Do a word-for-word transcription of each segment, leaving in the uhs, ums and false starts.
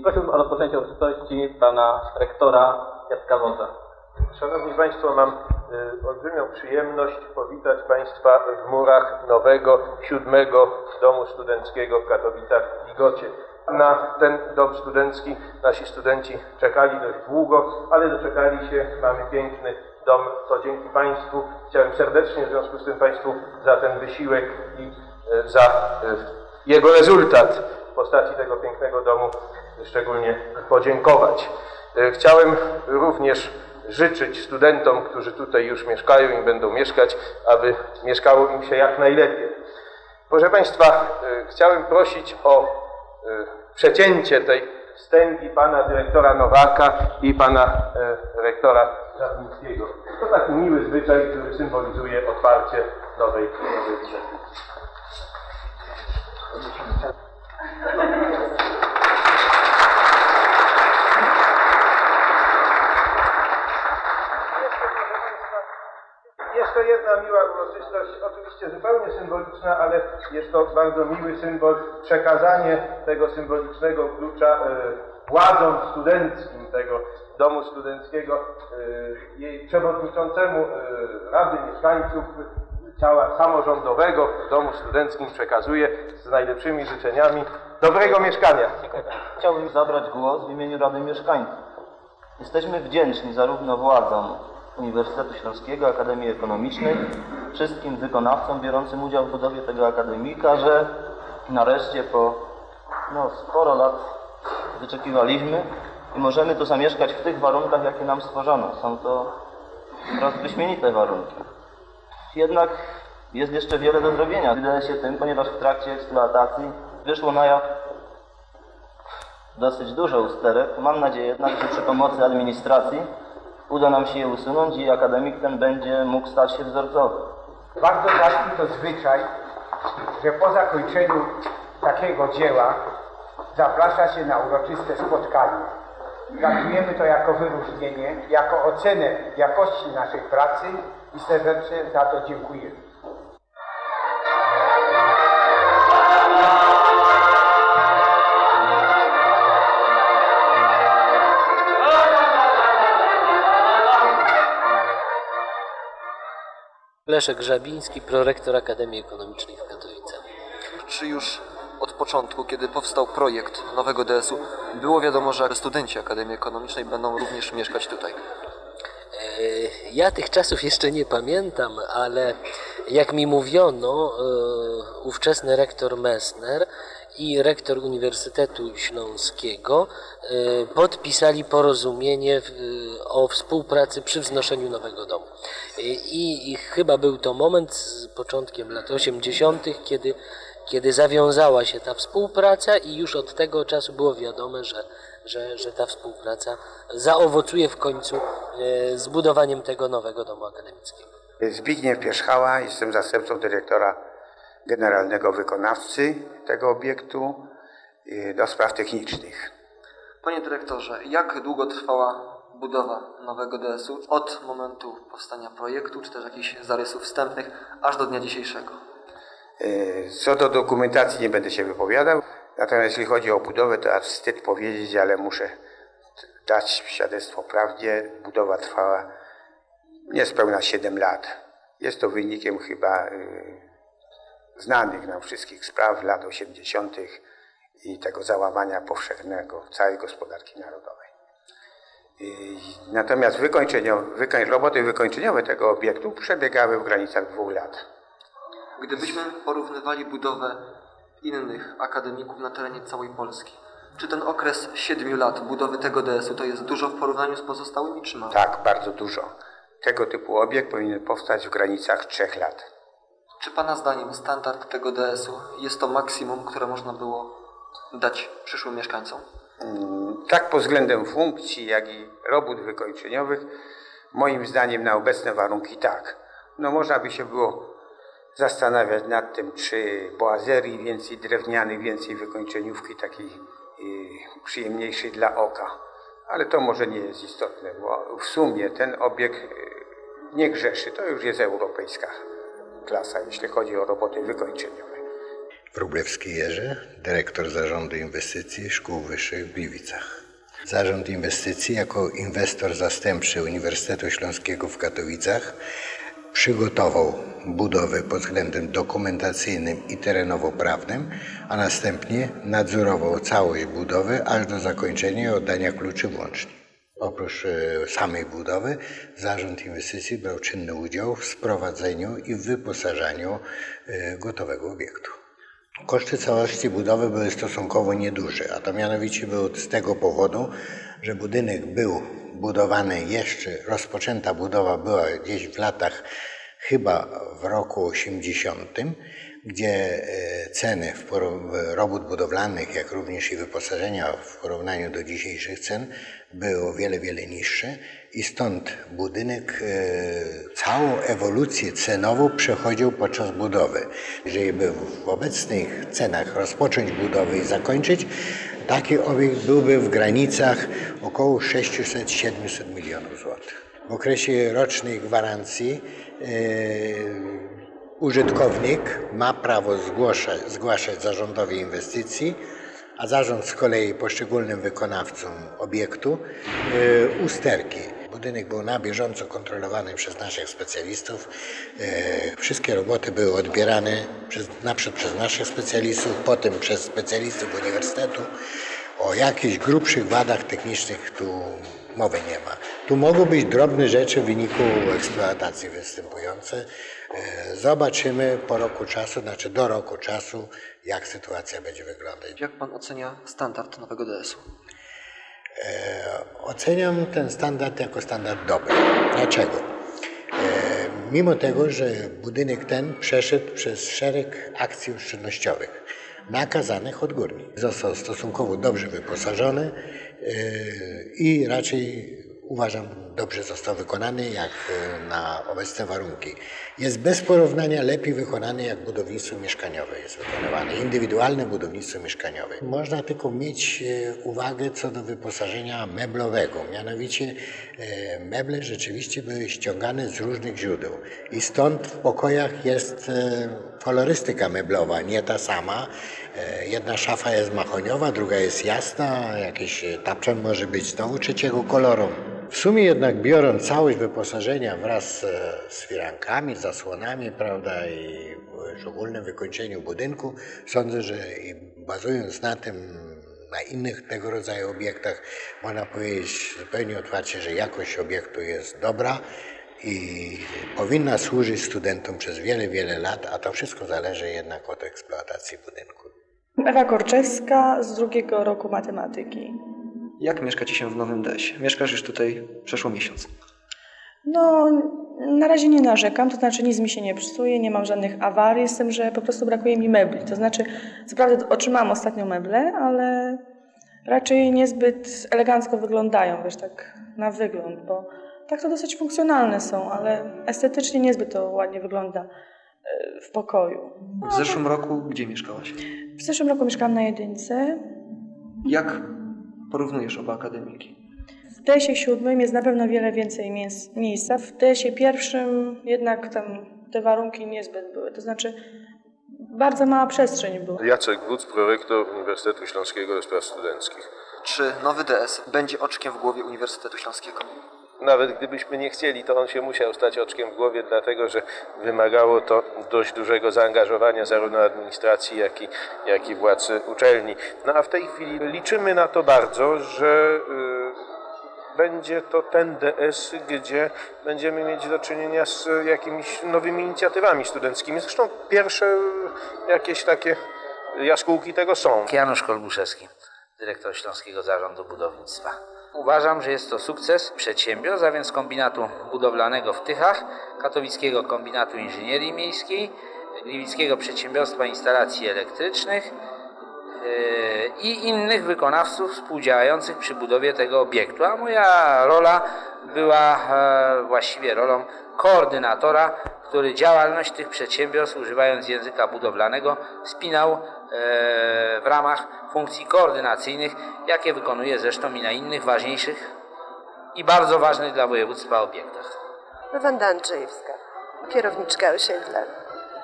Prosiłbym o rozpoczęcie uroczystości pana rektora Jacka Wodza. Szanowni Państwo, mam y, olbrzymią przyjemność powitać Państwa w murach nowego, siódmego domu studenckiego w Katowicach-Ligocie. Na ten dom studencki nasi studenci czekali dość długo, ale doczekali się, mamy piękny dom, to dzięki Państwu. Chciałem serdecznie w związku z tym Państwu za ten wysiłek i y, za y, jego rezultat w postaci tego pięknego domu szczególnie podziękować. Y, chciałem również życzyć studentom, którzy tutaj już mieszkają i będą mieszkać, aby mieszkało im się jak najlepiej. Proszę Państwa, y, chciałem prosić o y, przecięcie tej wstęgi pana dyrektora Nowaka i pana y, rektora Żarnickiego. To taki miły zwyczaj, który symbolizuje otwarcie nowej instytucji. Jeszcze jedna miła uroczystość, oczywiście zupełnie symboliczna, ale jest to bardzo miły symbol, przekazanie tego symbolicznego klucza e, władzom studenckim tego domu studenckiego, e, jej przewodniczącemu e, Rady Mieszkańców ciała samorządowego w domu studenckim przekazuje z najlepszymi życzeniami dobrego mieszkania. Chciałbym zabrać głos w imieniu Rady Mieszkańców. Jesteśmy wdzięczni zarówno władzom Uniwersytetu Śląskiego, Akademii Ekonomicznej, wszystkim wykonawcom biorącym udział w budowie tego akademika, że nareszcie po no, sporo lat wyczekiwaliśmy i możemy tu zamieszkać w tych warunkach, jakie nam stworzono. Są to wprost wyśmienite warunki. Jednak jest jeszcze wiele do zrobienia. Wydaje się tym, ponieważ w trakcie eksploatacji wyszło na jaw dosyć dużo usterek. Mam nadzieję jednak, że przy pomocy administracji uda nam się je usunąć i akademik ten będzie mógł stać się wzorcowy. Bardzo ważny to zwyczaj, że po zakończeniu takiego dzieła zaprasza się na uroczyste spotkanie. Traktujemy to jako wyróżnienie, jako ocenę jakości naszej pracy i serdecznie za to dziękujemy. Leszek Grzabiński, prorektor Akademii Ekonomicznej w Katowicach. Czy już od początku, kiedy powstał projekt nowego D S u, było wiadomo, że studenci Akademii Ekonomicznej będą również mieszkać tutaj? Ja tych czasów jeszcze nie pamiętam, ale jak mi mówiono, ówczesny rektor Messner i rektor Uniwersytetu Śląskiego podpisali porozumienie o współpracy przy wznoszeniu nowego domu. I, i chyba był to moment z początkiem lat osiemdziesiątych, kiedy, kiedy zawiązała się ta współpraca i już od tego czasu było wiadome, że, że, że ta współpraca zaowocuje w końcu zbudowaniem tego nowego domu akademickiego. Zbigniew Pierzchała, jestem zastępcą dyrektora generalnego wykonawcy tego obiektu do spraw technicznych. Panie dyrektorze, jak długo trwała budowa nowego D S u od momentu powstania projektu, czy też jakichś zarysów wstępnych, aż do dnia dzisiejszego? Co do dokumentacji nie będę się wypowiadał, natomiast jeśli chodzi o budowę, to aż wstyd powiedzieć, ale muszę dać świadectwo prawdzie. Budowa trwała niespełna siedem lat. Jest to wynikiem chyba znanych nam wszystkich spraw lat osiemdziesiątych i tego załamania powszechnego całej gospodarki narodowej. Natomiast wykończeniowe, roboty wykończeniowe tego obiektu przebiegały w granicach dwóch lat. Gdybyśmy porównywali budowę innych akademików na terenie całej Polski, czy ten okres siedmiu lat budowy tego D S u to jest dużo w porównaniu z pozostałymi, czy mało? Tak, bardzo dużo. Tego typu obiekt powinien powstać w granicach trzech lat. Czy Pana zdaniem standard tego D S u jest to maksimum, które można było dać przyszłym mieszkańcom? Tak pod względem funkcji, jak i robót wykończeniowych, moim zdaniem na obecne warunki tak. No można by się było zastanawiać nad tym, czy boazerii więcej drewnianych, więcej wykończeniówki takiej yy, przyjemniejszej dla oka. Ale to może nie jest istotne, bo w sumie ten obiekt yy, nie grzeszy. To już jest europejska klasa, jeśli chodzi o roboty wykończeniowe. Wróblewski Jerzy, dyrektor Zarządu Inwestycji Szkół Wyższych w Gliwicach. Zarząd Inwestycji jako inwestor zastępczy Uniwersytetu Śląskiego w Katowicach przygotował budowę pod względem dokumentacyjnym i terenowo-prawnym, a następnie nadzorował całość budowy aż do zakończenia i oddania kluczy włącznie. Oprócz samej budowy Zarząd Inwestycji brał czynny udział w sprowadzeniu i wyposażaniu gotowego obiektu. Koszty całości budowy były stosunkowo nieduże, a to mianowicie było z tego powodu, że budynek był budowany jeszcze, rozpoczęta budowa była gdzieś w latach, chyba w roku osiemdziesiątym, gdzie ceny robót budowlanych, jak również i wyposażenia w porównaniu do dzisiejszych cen były o wiele, wiele niższe i stąd budynek całą ewolucję cenową przechodził podczas budowy. Jeżeli by w obecnych cenach rozpocząć budowę i zakończyć, taki obiekt byłby w granicach około sześćset do siedmiuset milionów złotych. W okresie rocznej gwarancji yy, użytkownik ma prawo zgłaszać, zgłaszać zarządowi inwestycji, a zarząd z kolei poszczególnym wykonawcom obiektu yy, usterki. Budynek był na bieżąco kontrolowany przez naszych specjalistów. Yy, wszystkie roboty były odbierane przez, naprzód przez naszych specjalistów, potem przez specjalistów uniwersytetu. O jakichś grubszych wadach technicznych tu mowy nie ma. Tu mogą być drobne rzeczy w wyniku eksploatacji występujące. Zobaczymy po roku czasu, znaczy do roku czasu, jak sytuacja będzie wyglądać. Jak pan ocenia standard nowego D S u? E, oceniam ten standard jako standard dobry. Dlaczego? E, mimo tego, że budynek ten przeszedł przez szereg akcji oszczędnościowych nakazanych odgórnie. Został stosunkowo dobrze wyposażony yy, i raczej uważam dobrze został wykonany jak na obecne warunki. Jest bez porównania lepiej wykonany jak budownictwo mieszkaniowe jest wykonywane, indywidualne budownictwo mieszkaniowe. Można tylko mieć uwagę co do wyposażenia meblowego, mianowicie meble rzeczywiście były ściągane z różnych źródeł i stąd w pokojach jest kolorystyka meblowa, nie ta sama. Jedna szafa jest mahoniowa, druga jest jasna, jakiś tapczan może być znowu trzeciego koloru. W sumie jednak biorąc całość wyposażenia wraz z firankami, zasłonami, prawda, i w ogólnym wykończeniu budynku, sądzę, że i bazując na tym, na innych tego rodzaju obiektach, można powiedzieć zupełnie otwarcie, że jakość obiektu jest dobra i powinna służyć studentom przez wiele, wiele lat, a to wszystko zależy jednak od eksploatacji budynku. Ewa Korczewska z drugiego roku matematyki. Jak mieszka ci się w nowym D S ie? Mieszkasz już tutaj przeszło miesiąc. No, na razie nie narzekam, to znaczy nic mi się nie psuje, nie mam żadnych awarii, z tym, że po prostu brakuje mi mebli. To znaczy, co prawda otrzymałam ostatnio meble, ale raczej niezbyt elegancko wyglądają, wiesz, tak na wygląd, bo tak to dosyć funkcjonalne są, ale estetycznie niezbyt to ładnie wygląda w pokoju. W zeszłym roku gdzie mieszkałaś? W zeszłym roku mieszkałam na jedynce. Jak porównujesz oba akademiki? W D S ie siódmym jest na pewno wiele więcej miejsca. W D S ie pierwszym jednak tam te warunki niezbyt były. To znaczy bardzo mała przestrzeń była. Jacek Wódz, prorektor Uniwersytetu Śląskiego do Spraw Studenckich. Czy nowy D S będzie oczkiem w głowie Uniwersytetu Śląskiego? Nawet gdybyśmy nie chcieli, to on się musiał stać oczkiem w głowie, dlatego że wymagało to dość dużego zaangażowania zarówno administracji, jak i, jak i władz uczelni. No a w tej chwili liczymy na to bardzo, że y, będzie to ten D S, gdzie będziemy mieć do czynienia z jakimiś nowymi inicjatywami studenckimi. Zresztą pierwsze jakieś takie jaskółki tego są. Janusz Kolbuszewski, dyrektor Śląskiego Zarządu Budownictwa. Uważam, że jest to sukces przedsiębiorstw, a więc kombinatu budowlanego w Tychach, Katowickiego Kombinatu Inżynierii Miejskiej, Gliwickiego Przedsiębiorstwa Instalacji Elektrycznych yy, i innych wykonawców współdziałających przy budowie tego obiektu. A moja rola była e, właściwie rolą koordynatora, który działalność tych przedsiębiorstw, używając języka budowlanego, spinał w ramach funkcji koordynacyjnych, jakie wykonuje zresztą i na innych ważniejszych i bardzo ważnych dla województwa obiektach. Wanda Andrzejewska, kierowniczka osiedla.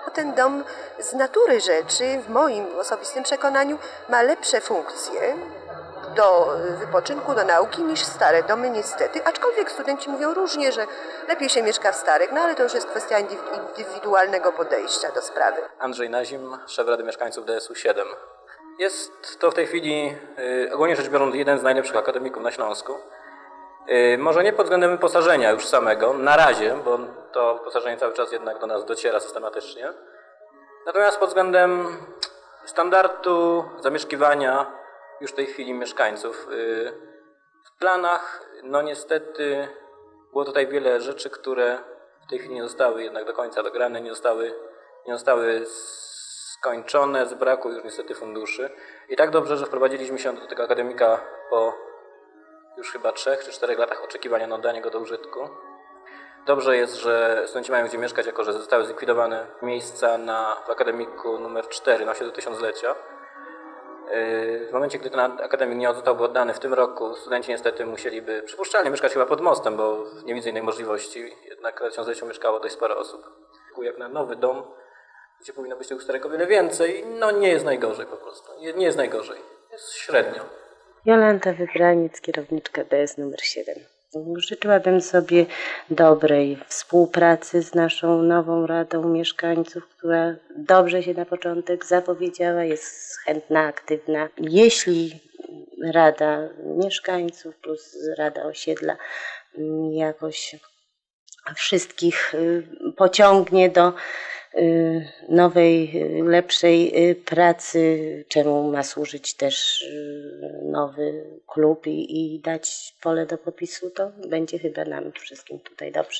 bo ten dom z natury rzeczy, w moim osobistym przekonaniu, ma lepsze funkcje do wypoczynku, do nauki niż stare domy niestety, aczkolwiek studenci mówią różnie, że lepiej się mieszka w starych, no ale to już jest kwestia indywidualnego podejścia do sprawy. Andrzej Nazim, szef Rady Mieszkańców D S U siedem. Jest to w tej chwili, y, ogólnie rzecz biorąc, jeden z najlepszych akademików na Śląsku. Y, może nie pod względem wyposażenia już samego, na razie, bo to wyposażenie cały czas jednak do nas dociera systematycznie. Natomiast pod względem standardu zamieszkiwania już w tej chwili mieszkańców. Y, w planach, no niestety, było tutaj wiele rzeczy, które w tej chwili nie zostały jednak do końca dograne, nie zostały, nie zostały skończone z braku już niestety funduszy. I tak dobrze, że wprowadziliśmy się do tego akademika po już chyba trzech czy czterech latach oczekiwania na oddanie go do użytku. Dobrze jest, że studenci mają gdzie mieszkać, jako że zostały zlikwidowane miejsca na, w akademiku numer cztery na osiedlu tysiąclecia. W momencie, gdy ten akademik nie zostałby oddany w tym roku, studenci niestety musieliby przypuszczalnie mieszkać chyba pod mostem, bo nie widzę innej możliwości. Jednak na tysiącleciu mieszkało dość sporo osób. Jak na nowy dom, gdzie powinno być tego starego o wiele więcej, no nie jest najgorzej po prostu. Nie, nie jest najgorzej. Jest średnio. Jolanta Wybraniec, kierowniczka D S numer siedem. Życzyłabym sobie dobrej współpracy z naszą nową Radą Mieszkańców, która dobrze się na początek zapowiedziała, jest chętna, aktywna. Jeśli Rada Mieszkańców plus Rada Osiedla jakoś wszystkich pociągnie do nowej, lepszej pracy, czemu ma służyć też nowy klub i, i dać pole do popisu, to będzie chyba nam wszystkim tutaj dobrze.